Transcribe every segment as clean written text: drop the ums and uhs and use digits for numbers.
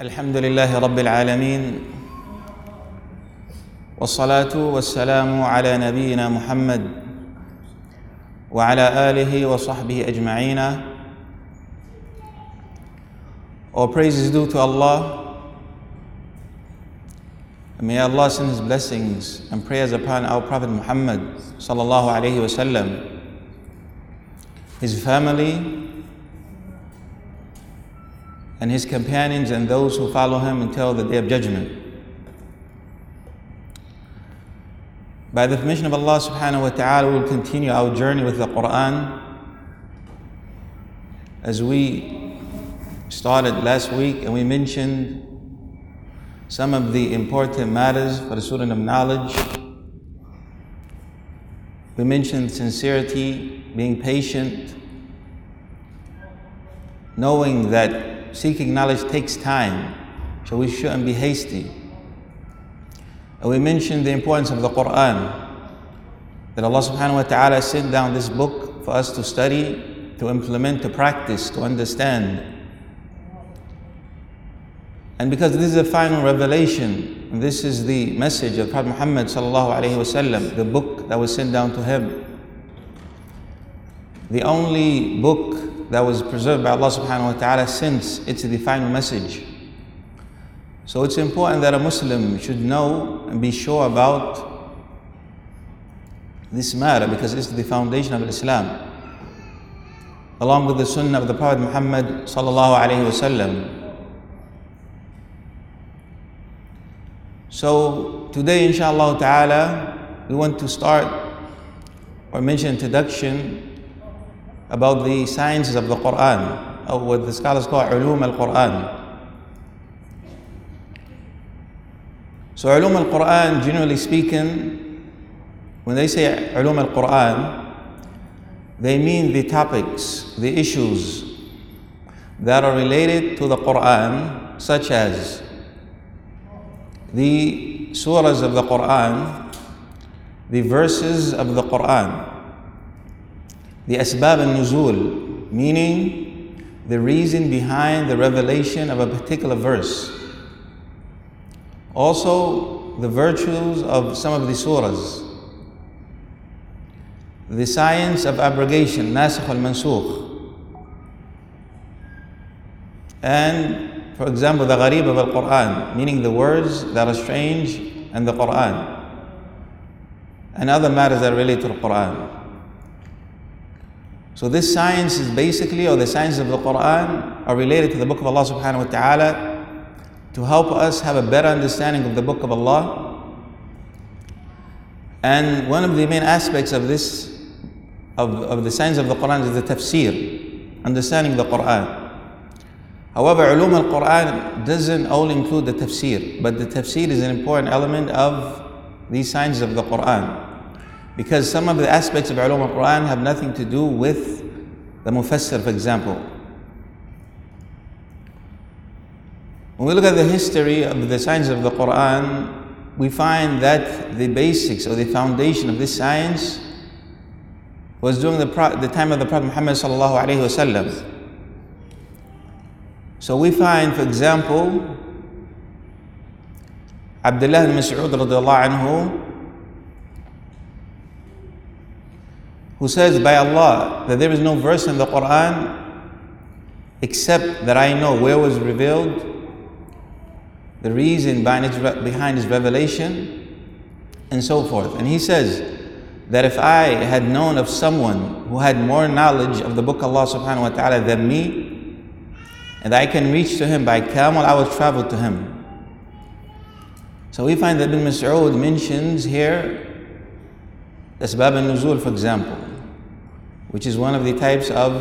الحمد لله رب العالمين والصلاة والسلام على نبينا محمد وعلى آله وصحبه أجمعين. All praise is due to Allah. May Allah send His blessings and prayers upon our Prophet Muhammad sallallahu alaihi wasallam, his family, and his companions and those who follow him until the day of judgment. By the permission of Allah subhanahu wa ta'ala, we will continue our journey with the Quran. As we started last week and we mentioned some of the important matters for the student of knowledge. We mentioned sincerity, being patient, knowing that seeking knowledge takes time, so we shouldn't be hasty. And we mentioned the importance of the Quran, that Allah subhanahu wa ta'ala sent down this book for us to study, to implement, to practice, to understand. And because this is a final revelation, and this is the message of Prophet Muhammad sallallahu alaihi wasallam, the book that was sent down to him, the only book that was preserved by Allah subhanahu wa ta'ala since it's the final message. So it's important that a Muslim should know and be sure about this matter, because it's the foundation of Islam, along with the sunnah of the Prophet Muhammad sallallahu alaihi wasallam. So today, inshallah ta'ala, we want to start or mention introduction about the sciences of the Quran, or what the scholars call ulum al-Quran. So ulum al-Quran, generally speaking, when they say ulum al-Quran, they mean the topics, the issues that are related to the Quran, such as the surahs of the Quran, the verses of the Quran, the asbab al-nuzul, meaning the reason behind the revelation of a particular verse. Also, the virtues of some of the surahs. The science of abrogation, nasikh al-mansukh. And, for example, the gharib of al-Quran, meaning the words that are strange in the Quran, and other matters that relate to the Quran. So this science is basically, or the science of the Quran, are related to the book of Allah subhanahu wa ta'ala to help us have a better understanding of the book of Allah. And one of the main aspects of this, of the science of the Quran, is the tafsir, understanding the Quran. However, ulum al-Quran doesn't only include the tafsir, but the tafsir is an important element of these sciences of the Quran, because some of the aspects of ulum al-Quran have nothing to do with the mufassir, for example. When we look at the history of the science of the Quran, we find that the basics or the foundation of this science was during the time of the Prophet Muhammad sallallahu alaihi wasallam. So we find, for example, Abdullah ibn Mas'ud radiallahu anhu, who says, by Allah, that there is no verse in the Quran except that I know where it was revealed, the reason behind its revelation, and so forth. And he says that if I had known of someone who had more knowledge of the book of Allah subhanahu wa ta'ala than me, and I can reach to him by camel, I would travel to him. So we find that Ibn Mas'ud mentions here asbab al-nuzul, for example, which is one of the types of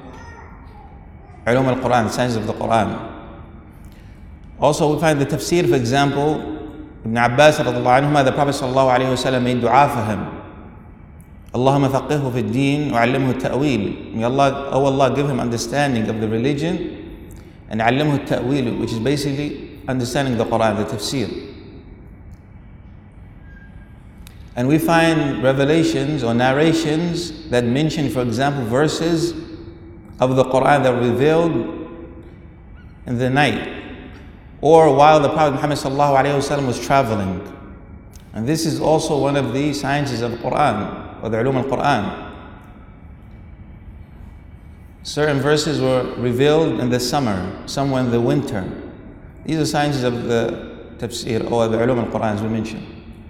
ulum al-Quran, the science of the Quran. Also, we find the tafsir, for example, Ibn Abbas radhiallahu anhuma, the Prophet sallallahu alayhi wa sallam made dua for him. Allahumma faqihhu fi d-deen wa 'allimhu at-ta'wil. May Allah, oh Allah, give him understanding of the religion, and 'allimhu at-ta'wil, which is basically understanding the Quran, the tafsir. And we find revelations or narrations that mention, for example, verses of the Quran that were revealed in the night, or while the Prophet Muhammad ﷺ was traveling. And this is also one of the sciences of the Quran, or the ulum al-Quran. Certain verses were revealed in the summer, some were in the winter. These are sciences of the tafsir, or the ulum al-Quran, as we mentioned.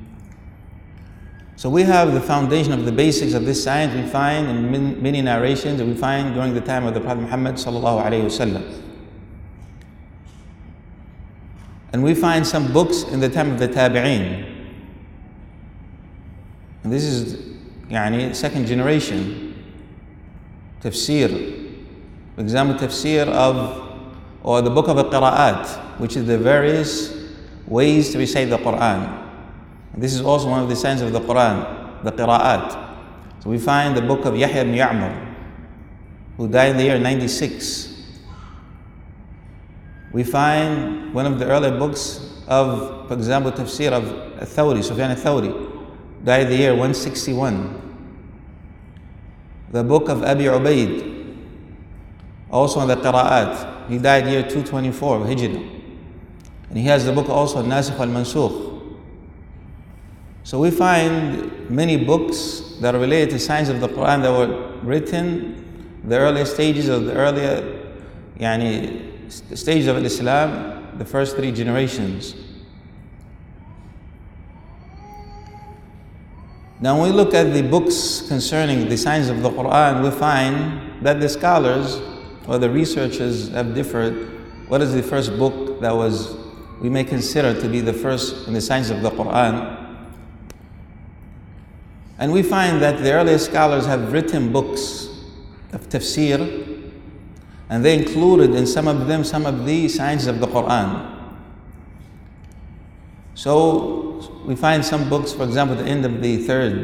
So we have the foundation of the basics of this science we find in many narrations that we find during the time of the Prophet Muhammad sallallahu alaihi wasallam. And we find some books in the time of the Tabi'een. And this is second generation tafsir. For example, tafsir or the book of the Qira'at, which is the various ways to recite the Quran. And this is also one of the signs of the Quran, the Qira'at. So we find the book of Yahya ibn Ya'mar, who died in the year 96. We find one of the earlier books of, for example, tafsir of Al-Thawri, Sufyan al-Thawri, died in the year 161. The book of Abi Ubaid, also on the Qira'at, he died year 224 of Hijrah. And he has the book also, Nasikh al-Mansukh. So we find many books that are related to signs of the Quran that were written the earlier stages of the earlier stages of Islam, the first 3 generations. Now when we look at the books concerning the signs of the Quran, we find that the scholars or the researchers have differed. What is the first book that we may consider to be the first in the signs of the Quran? And we find that the earlier scholars have written books of tafsir, and they included in some of them some of the signs of the Quran. So we find some books, for example, at the end of the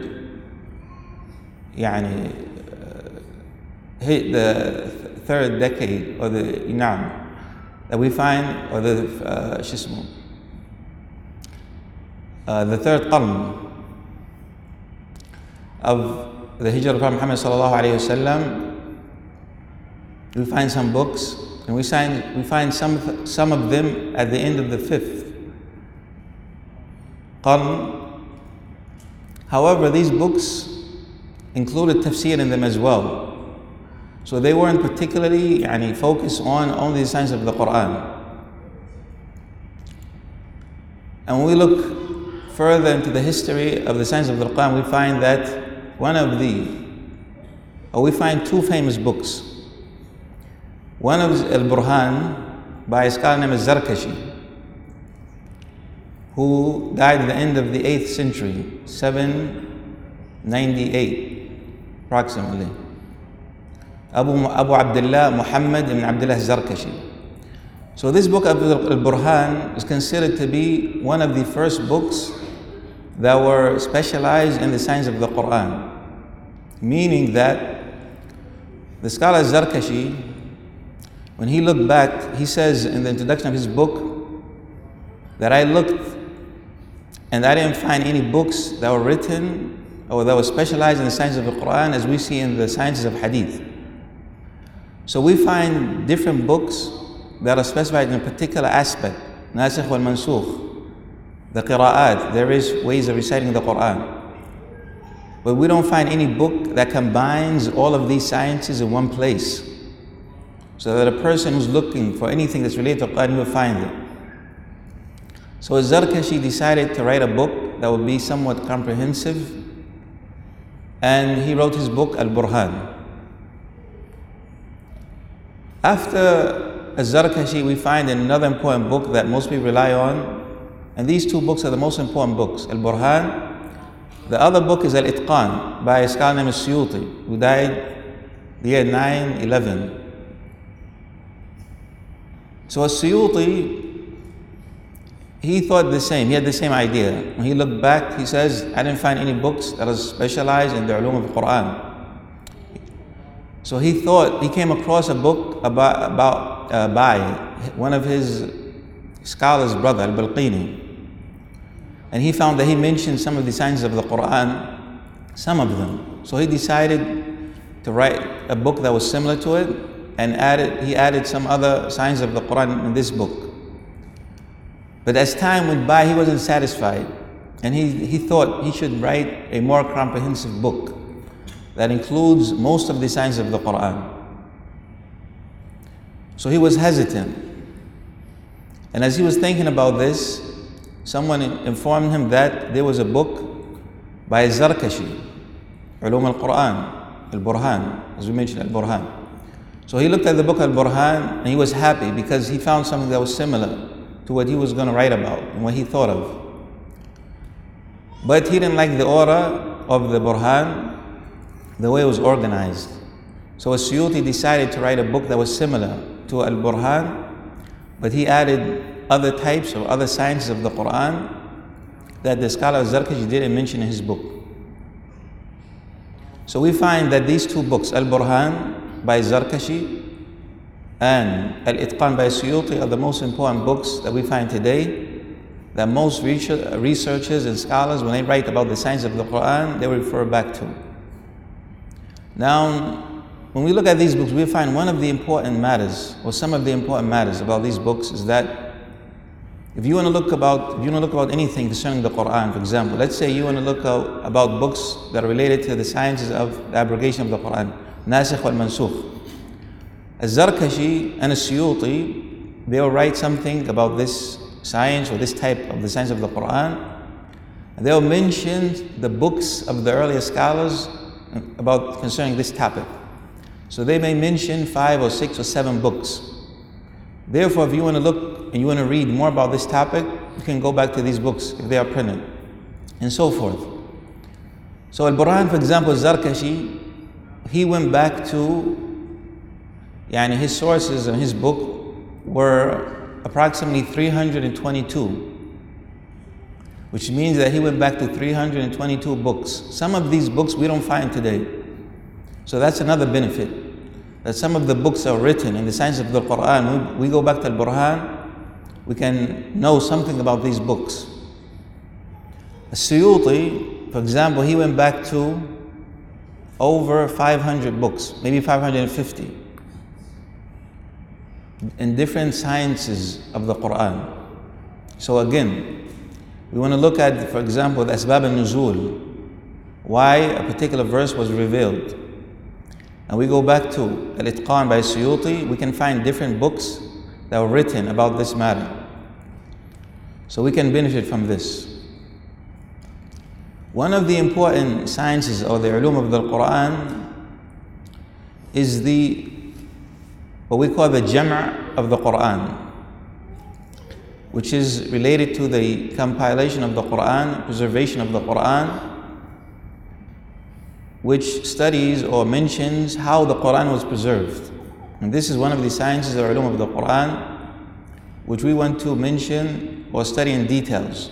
third decade, or that we find, or the third qarn of the Hijrah of Prophet Muhammad sallallahu alaihi wasallam. We find some books, and we find some of them at the end of the 5th qarn. However, these books included tafsir in them as well. So they weren't particularly focused on only the signs of the Quran. And when we look further into the history of the signs of the Quran, we find that we find 2 famous books. One is Al-Burhan by a scholar named Zarkashi, who died at the end of the 8th century, 798 approximately. Abu Abdullah Muhammad ibn Abdullah Zarkashi. So this book of Al-Burhan is considered to be one of the first books that were specialized in the signs of the Quran. Meaning that the scholar Zarkashi, when he looked back, he says in the introduction of his book that I looked and I didn't find any books that were written or that were specialized in the science of the Quran as we see in the sciences of Hadith. So we find different books that are specified in a particular aspect, Nasikh wal Mansukh, the Qira'at, there is ways of reciting the Quran. But we don't find any book that combines all of these sciences in one place, so that a person who's looking for anything that's related to the Quran will find it. So Zarkashi decided to write a book that would be somewhat comprehensive, and he wrote his book Al-Burhan. After Zarkashi, we find another important book that most people rely on, and these 2 books are the most important books, Al-Burhan. The other book is Al-Itqan by a scholar named Suyuti, who died the year 911. So Suyuti, he thought the same, he had the same idea. When he looked back, he says, I didn't find any books that are specialized in the ulum of the Quran. So he came across a book by one of his scholars' brother, Al-Balqini. And he found that he mentioned some of the signs of the Quran, some of them. So he decided to write a book that was similar to it, and he added some other signs of the Quran in this book. But as time went by, he wasn't satisfied. And he thought he should write a more comprehensive book that includes most of the signs of the Quran. So he was hesitant. And as he was thinking about this, someone informed him that there was a book by Zarkashi, Ulum al-Quran, Al-Burhan, as we mentioned, Al-Burhan. So he looked at the book Al-Burhan and he was happy because he found something that was similar to what he was going to write about and what he thought of. But he didn't like the order of the Burhan, the way it was organized. So As-Suyuti decided to write a book that was similar to Al-Burhan, but he added other types or other sciences of the Quran that the scholar Zarkashi didn't mention in his book. So we find that these two books, Al-Burhan by Zarkashi and Al-Itqan by Suyuti, are the most important books that we find today, that most researchers and scholars, when they write about the science of the Quran, they refer back to. Now, when we look at these books, we find one of the important matters, or some of the important matters about these books, is that if you want to look about anything concerning the Quran, for example, let's say you want to look about books that are related to the sciences of the abrogation of the Quran, Nasikh wal Mansukh. Al-Zarkashi and Al-Suyuti, they will write something about this science or this type of the science of the Quran. And they'll mention the books of the earlier scholars about concerning this topic. So they may mention 5 or 6 or 7 books. Therefore, if you want to look and you want to read more about this topic, you can go back to these books if they are printed, and so forth. So Al-Burhan, for example, Zarkashi, he went back to, his sources in his book were approximately 322, which means that he went back to 322 books. Some of these books we don't find today. So that's another benefit, that some of the books are written in the science of the Quran. We go back to Al-Burhan, we can know something about these books. As-Suyuti, for example, he went back to over 500 books, maybe 550, in different sciences of the Quran. So again, we want to look at, for example, the Asbab al-Nuzul, why a particular verse was revealed. And we go back to Al-Itqan by Suyuti, we can find different books that were written about this matter. So we can benefit from this. One of the important sciences or the ulum of the Quran is what we call the Jam' of the Quran, which is related to the compilation of the Quran, preservation of the Quran, which studies or mentions how the Quran was preserved. And this is one of the sciences or ulum of the Quran, which we want to mention or study in details.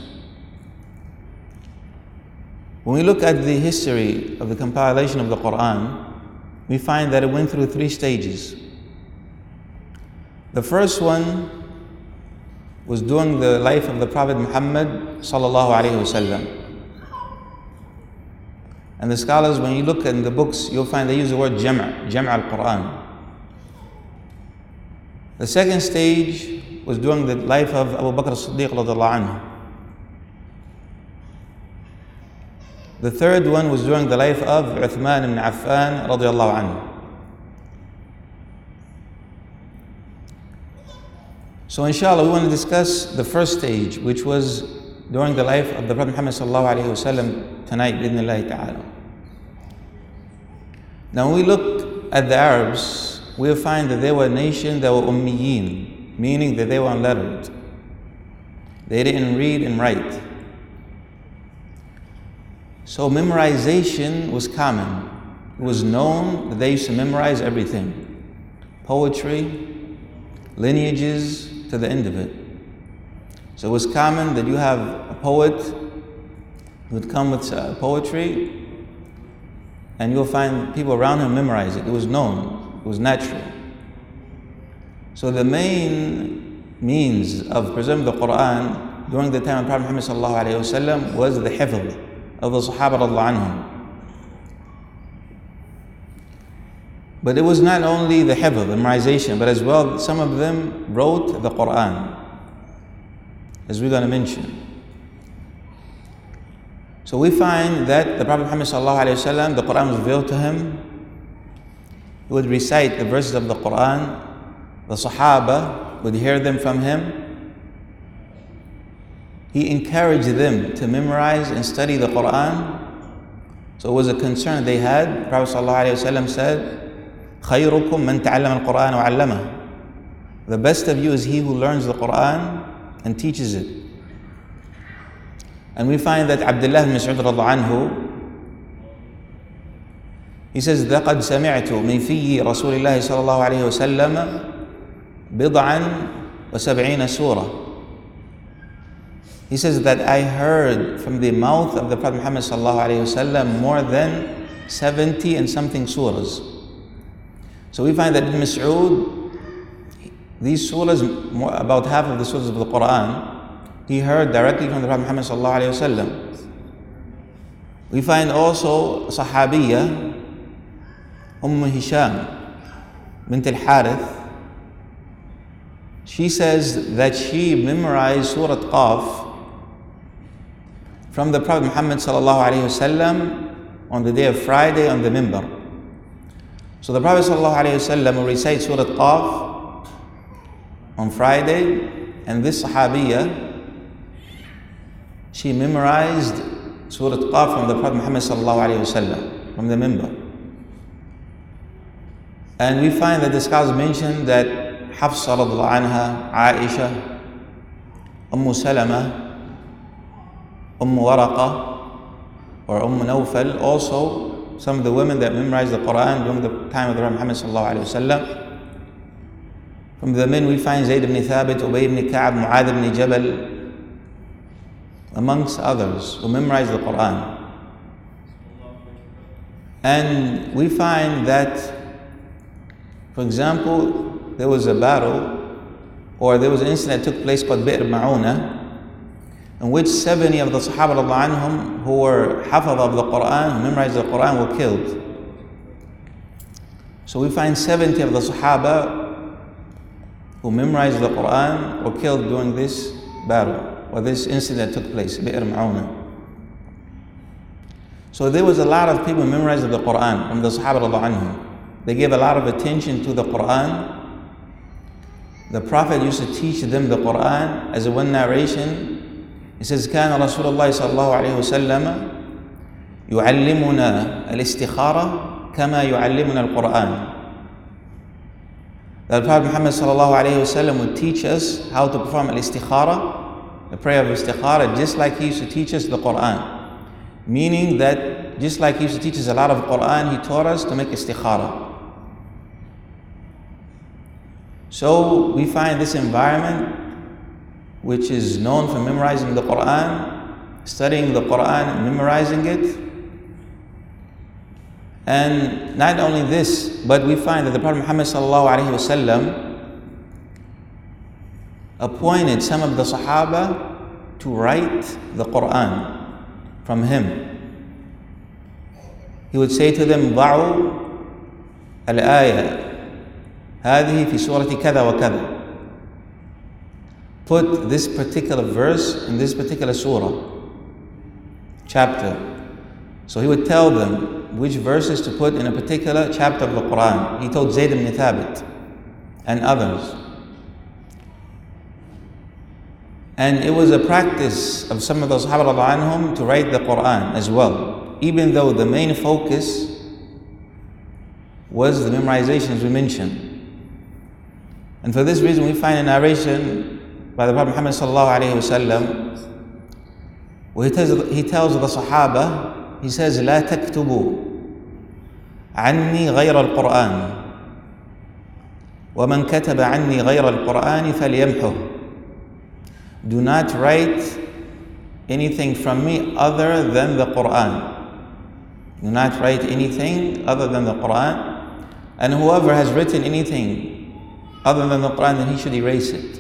When we look at the history of the compilation of the Quran, we find that it went through 3 stages. The first one was during the life of the Prophet Muhammad sallallahu alaihi wasallam. And the scholars, when you look in the books, you'll find they use the word Jam' al-Quran. The second stage was during the life of Abu Bakr as-Siddiq radiyallahu anhu. The third one was during the life of Uthman ibn Affan radiyallahu anhu. So inshallah, we want to discuss the first stage, which was during the life of the Prophet Muhammad sallallahu alaihi wasallam tonight, bi'idhnillahi ta'ala. Now, when we look at the Arabs, we'll find that they were a nation that were ummiyin, meaning that they were unlettered. They didn't read and write. So memorization was common. It was known that they used to memorize everything. Poetry, lineages, to the end of it. So it was common that you have a poet who would come with poetry, and you'll find people around him memorize it. It was known, it was natural. So the main means of preserving the Quran during the time of Prophet Muhammad sallallahu alaihi wasallam was the hifz of the Sahaba radiyallahu anhum. But it was not only the hifz, the memorization, but as well some of them wrote the Quran. as we're going to mention. So we find that the Prophet Muhammad ﷺ, the Quran was revealed to him. He would recite the verses of the Quran. The Sahaba would hear them from him. He encouraged them to memorize and study the Quran. So it was a concern they had. The Prophet ﷺ said, خَيْرُكُمْ مَنْ تَعَلَّمَ الْقُرْآنَ وَعَلَّمَهُ. The best of you is he who learns the Quran and teaches it. And we find that Abdullah ibn Mas'ud radhiallahu anhu, he says, لَقَدْ سَمِعْتُ مِنْ فِيِّ رَسُولِ اللَّهِ صَلَى اللَّهُ عَلَيْهِ وَسَلَّمَ بِضْعًا وَسَبْعِينَ سُورَةً. He says that I heard from the mouth of the Prophet Muhammad sallallahu alaihi wasallam more than 70 and something surahs. So we find that Ibn Mas'ud, these surahs, about half of the surahs of the Quran, he heard directly from the Prophet Muhammad sallallahu alaihi wasallam. We find also Sahabiyya, Hisham bint al-Harith. She says that she memorized Surah Qaf from the Prophet Muhammad sallallahu alaihi wasallam on the day of Friday on the minbar. So the Prophet sallallahu alaihi wasallam will recite Surah Qaf on Friday, and this Sahabiyya, she memorized Surah Qaf from the Prophet Muhammad sallallahu alaihi wasallam from the minbar. And we find that the scholars mention that Hafsa radhiallahu anha, Aisha, Salama, Waraqa, or Nawfal, also some of the women that memorized the Quran during the time of the Prophet Muhammad sallallahu alaihi wasallam. From the men we find Zayd ibn Thabit, Ubay ibn Ka'ab, Mu'adh ibn Jabal, amongst others who memorized the Quran. And we find that, for example, there was a battle, or there was an incident that took place called Bi'r Ma'una, in which 70 of the Sahaba radhiallahu anhum who were hafadh of the Quran, who memorized the Quran, were killed. So we find 70 of the Sahaba who memorized the Quran were killed during this battle, or this incident that took place, Bi'r Ma'una. So there was a lot of people who memorized the Quran from the Sahaba radhiallahu anhum. They gave a lot of attention to the Quran. The Prophet used to teach them the Quran. As a one narration, it says, كان رسول الله صلى الله عليه وسلم يعلمنا الاستخارة كما يعلمنا القرآن. The Prophet Muhammad صلى الله عليه وسلم would teach us how to perform al-istikhara, the prayer of istikhara, just like he used to teach us the Quran. Meaning that just like he used to teach us a lot of Quran, he taught us to make istikhara. So we find this environment, which is known for memorizing the Quran, studying the Quran and memorizing it. And not only this, but we find that the Prophet Muhammad sallallahu alaihi wasallam appointed some of the Sahaba to write the Quran from him. He would say to them, ضعوا الآية هذه في سورة كذا وكذا. Put this particular verse in this particular surah, chapter. So he would tell them which verses to put in a particular chapter of the Quran. He told Zayd ibn Thabit and others. And it was a practice of some of the Sahaba radhiallahu anhum to write the Quran as well, even though the main focus was the memorization, as we mentioned. And for this reason, we find a narration by the Prophet Muhammad sallallahu alaihi wasallam, where he tells the Sahaba, he says, لا تكتبوا عني غير القرآن ومن كتب عني غير القرآن فليمحه. Do not write anything from me other than the Quran. Do not write anything other than the Quran. And whoever has written anything other than the Quran, then he should erase it.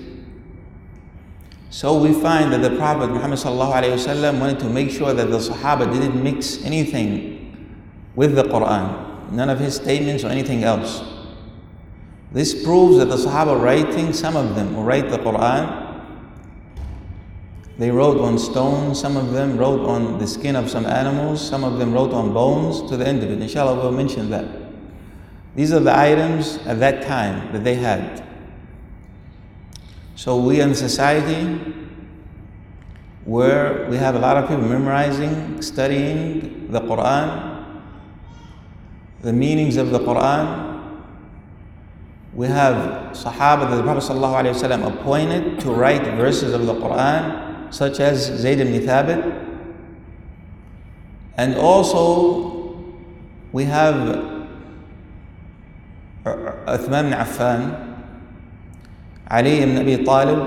So we find that the Prophet Muhammad sallallahu alaihi wasallam wanted to make sure that the Sahaba didn't mix anything with the Quran, none of his statements or anything else. This proves that the Sahaba writing, some of them will write the Quran, They wrote on stones, some of them wrote on the skin of some animals, some of them wrote on bones to the end of it. Inshallah, we'll mention that. These are the items at that time that they had. So we in society where we have a lot of people memorizing, studying the Quran, the meanings of the Quran. We have Sahaba that the Prophet ﷺ appointed to write verses of the Quran, such as Zayd ibn Thabit. And also we have Uthman ibn Affan, Ali ibn Abi Talib,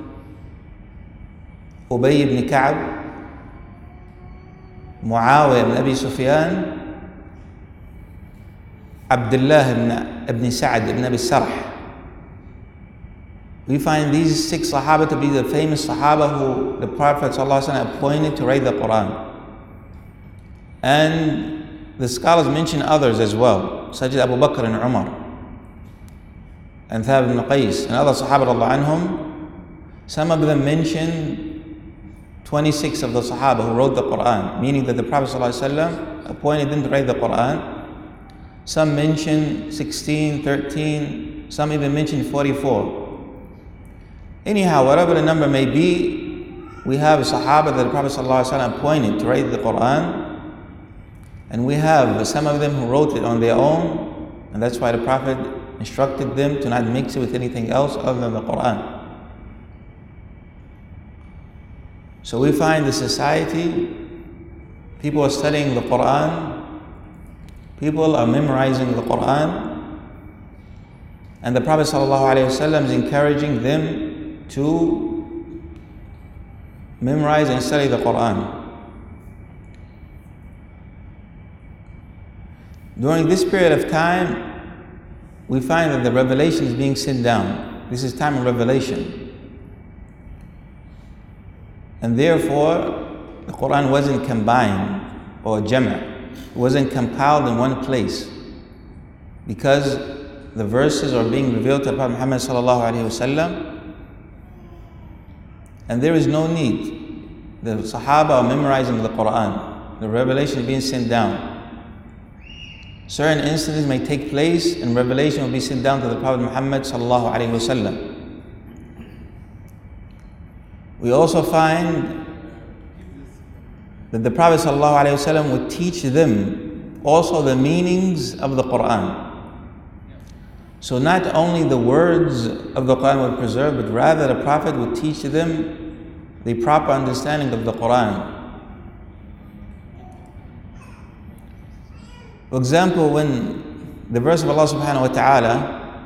Ubay ibn Ka'b, Muawiyah ibn Abi Sufyan, Abdullah ibn Sa'd ibn Abi Sarh. We find these 6 Sahaba to be the famous Sahaba who the Prophet ﷺ appointed to write the Quran. And the scholars mention others as well, such as Abu Bakr and Umar, and Thabit ibn Qais, and other Sahaba radiallahu anhum. Some of them mention 26 of the Sahaba who wrote the Quran, meaning that the Prophet ﷺ appointed them to write the Quran. Some mention 16, 13, some even mention 44. Anyhow, whatever the number may be, we have Sahaba that the Prophet ﷺ appointed to write the Quran, and we have some of them who wrote it on their own, and that's why the Prophet instructed them to not mix it with anything else other than the Quran. So we find the society, people are studying the Quran, people are memorizing the Quran, and the Prophet ﷺ is encouraging them to memorize and study the Quran. During this period of time, we find that the revelation is being sent down. This is time of revelation. And therefore, the Quran wasn't combined or jama'. It wasn't compiled in one place, because the verses are being revealed to Prophet Muhammad sallallahu alaihi wasallam. And there is no need. The Sahaba are memorizing the Quran. The revelation is being sent down. Certain incidents may take place and revelation will be sent down to the Prophet Muhammad sallallahu alaihi wasallam. We also find that the Prophet sallallahu alaihi wasallam would teach them also the meanings of the Quran. So not only the words of the Quran would preserve, but rather the Prophet would teach them the proper understanding of the Quran. For example, when the verse of Allah subhanahu wa ta'ala,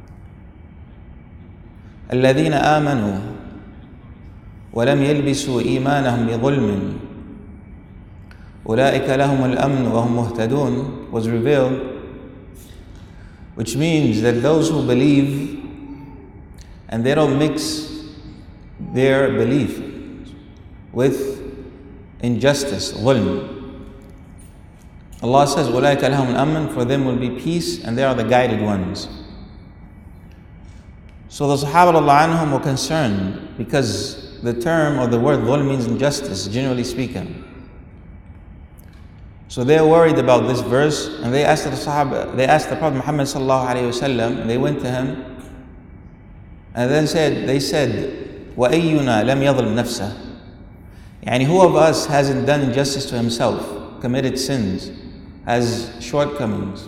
الَّذِينَ آمَنُوا وَلَمْ يَلْبِسُوا إِيمَانَهُمْ بِظُلْمٍ أُولَٰئِكَ لَهُمُ الْأَمْنُ وَهُمْ مُهْتَدُونَ was revealed, which means that those who believe and they don't mix their belief with injustice, dhulm. Allah says, أُولَٰئِكَ لَهُمُ الْأَمْنُ, for them will be peace and they are the guided ones. So the Sahaba radiallahu anhum were concerned because the term or the word dhulm means injustice, generally speaking. So they're worried about this verse, and they asked the Sahaba, they asked the Prophet Muhammad sallallahu alaihi wasallam, and they went to him, and then they said, وَأَيُّنَا لَمْ يَظْلِمْ نَفْسَهُ, يعني who of us hasn't done injustice to himself, committed sins, has shortcomings?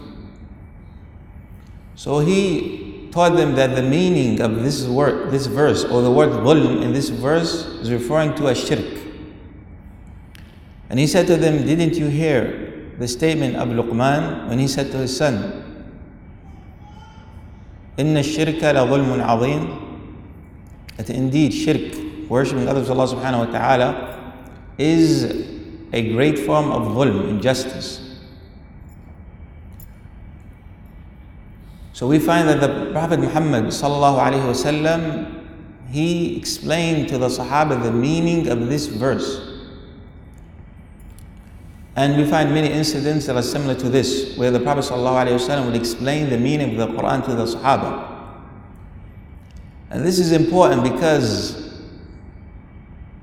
So he taught them that the meaning of this word, this verse, or the word dhulm in this verse is referring to a shirk. And he said to them, didn't you hear the statement of Luqman when he said to his son, إِنَّ الشِّرْكَ لَظُلْمٌ عَظِيمٌ, that indeed shirk, worshipping others of Allah subhanahu wa ta'ala, is a great form of dhulm, injustice. So we find that the Prophet Muhammad sallallahu alaihi wasallam, he explained to the Sahaba the meaning of this verse. And we find many incidents that are similar to this, where the Prophet ﷺ would explain the meaning of the Quran to the Sahaba. And this is important because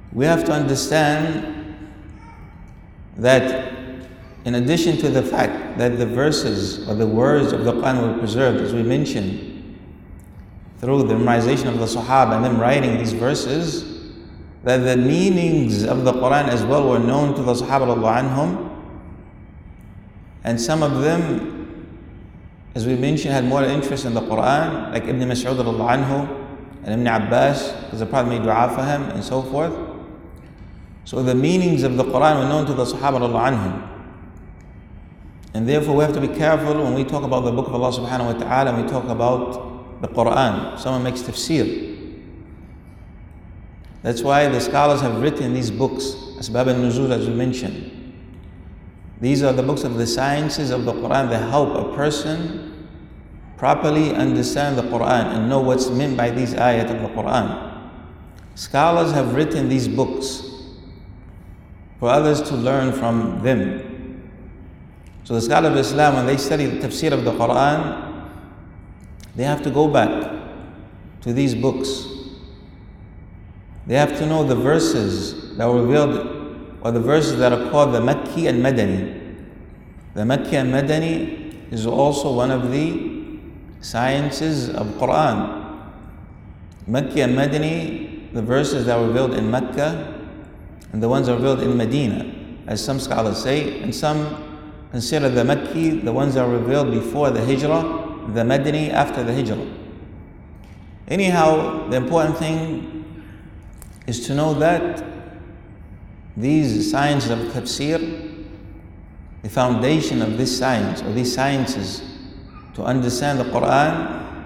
we have to understand that in addition to the fact that the verses or the words of the Quran were preserved, as we mentioned, through the memorization of the Sahaba and them writing these verses, that the meanings of the Quran as well were known to the Sahaba radiallahu anhum, and some of them, as we mentioned, had more interest in the Quran, like Ibn Mas'ud radiallahu anhu and Ibn Abbas, because the Prophet made dua for him and so forth. So the meanings of the Quran were known to the Sahaba radiallahu anhum. And therefore we have to be careful when we talk about the book of Allah subhanahu wa ta'ala, and we talk about the Quran. Someone makes tafsir. That's why the scholars have written these books, Asbab al-Nuzul, as we mentioned. These are the books of the sciences of the Quran that help a person properly understand the Quran and know what's meant by these ayat of the Quran. Scholars have written these books for others to learn from them. So the scholars of Islam, when they study the tafsir of the Quran, they have to go back to these books. They have to know the verses that were revealed, or the verses that are called the Makki and Madani. The Makki and Madani is also one of the sciences of Quran. Makki and Madani, the verses that were revealed in Mecca and the ones that were revealed in Medina, as some scholars say, and some consider the Makki, the ones that were revealed before the Hijrah, the Madani after the Hijrah. Anyhow, the important thing is to know that these sciences of tafsir, the foundation of this science, or these sciences to understand the Quran,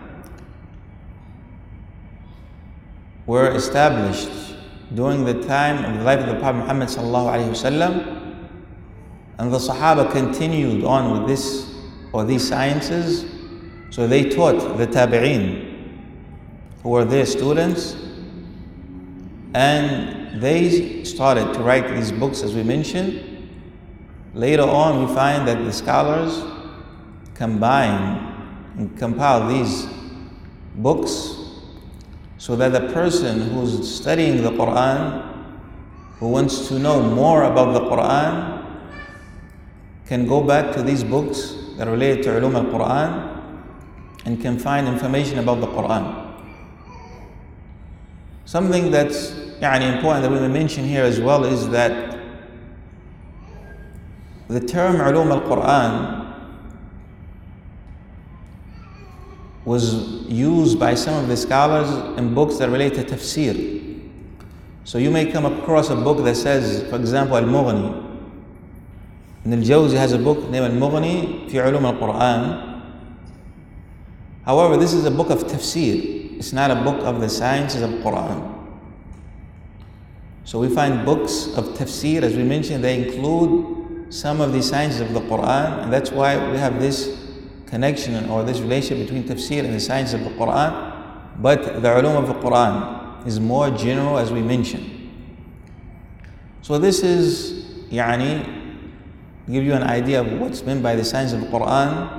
were established during the time of the life of the Prophet Muhammad sallallahu alaihi wasallam. And the Sahaba continued on with this, or these sciences. So they taught the Tabi'een, who were their students, and they started to write these books, as we mentioned. Later on, we find that the scholars combine and compile these books so that the person who's studying the Quran, who wants to know more about the Quran, can go back to these books that are related to ulum al-Quran and can find information about the Quran. Something that's important that we will mention here as well is that the term ulum al-Quran was used by some of the scholars in books that relate to tafsir. So you may come across a book that says, for example, Al-Mughni. Ibn al-Jawzi has a book named Al-Mughni fi ulum al-Quran. However, this is a book of tafsir. It's not a book of the sciences of Quran. So we find books of tafsir, as we mentioned, they include some of the sciences of the Quran, and that's why we have this connection or this relationship between tafsir and the sciences of the Quran. But the ulum of the Quran is more general, as we mentioned. So this is give you an idea of what's meant by the science of the Quran.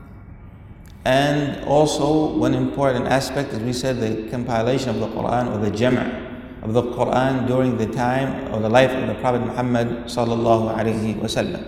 And also one important aspect, as we said, the compilation of the Quran, or the jam' of the Quran during the time of the life of the Prophet Muhammad sallallahu alaihi wasallam.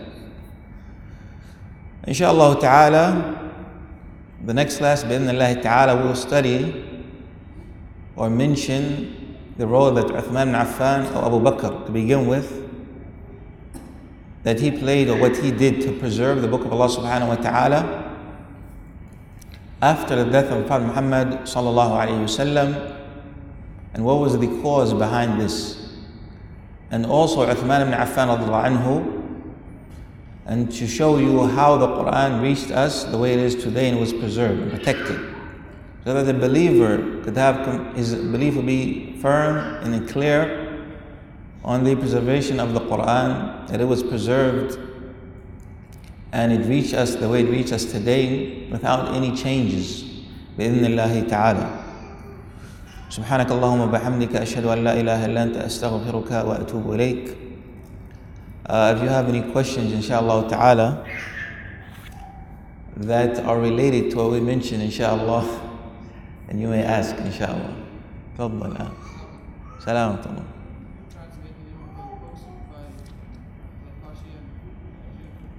Inshallah ta'ala, the next class, bi'idhnillahi ta'ala, we'll study or mention the role that Uthman ibn Affan, or Abu Bakr to begin with, that he played, or what he did to preserve the book of Allah subhanahu wa ta'ala after the death of Prophet Muhammad sallallahu alayhi wasallam, and what was the cause behind this. And also Uthman ibn Affan radiallahu anhu, and to show you how the Quran reached us the way it is today and was preserved and protected, so that the believer could have his belief will be firm and clear on the preservation of the Quran, that it was preserved and it reached us the way it reached us today without any changes. Bi-idhnillahi ta'ala. سبحانك اللهم وبحمدك أشهد أن لا إله إلا أنت أستغفرك وأتوب إليك. If you have any questions, inshallah ta'ala, that are related to what we mentioned, inshallah, and you may ask, inshallah. تفضل. سلام.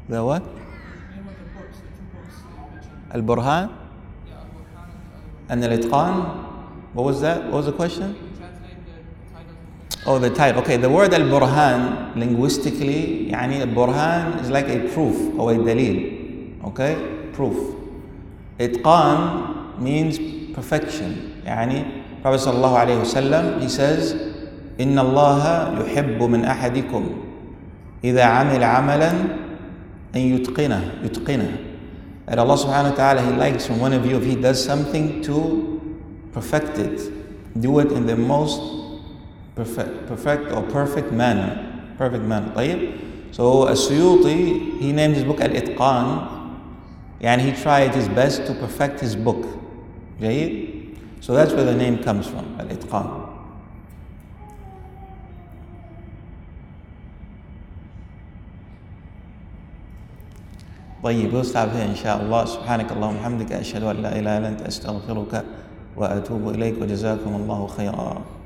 The what? Name of the books, the two books you mentioned. Al-Burhan Yeah, Al-Burhan and Al-Itqan. What was that? What was the question? Can you translate the titles? Oh, the title. Okay, the word Al-Burhan, linguistically, يعني Al-Burhan is like a proof or a dalil. Okay? Proof. Itqan means perfection. يعني Prophet sallallahu alayhi wasallam, he says, إن الله يحب من أحدكم إذا عمل عملا أن يتقنه. And Allah subhanahu wa ta'ala, He likes from one of you, if he does something, to perfect it. Do it in the most perfect manner. طيب. So As-Suyuti, he named his book Al-Itqan, and he tried his best to perfect his book. جيد? So that's where the name comes from, Al-Itqan. طيب, we'll stop here inshallah. سبحانك اللهم وبحمدك أشهد أن لا إله إلا أنت أستغفرك وأتوب إليك وجزاكم الله خيرا.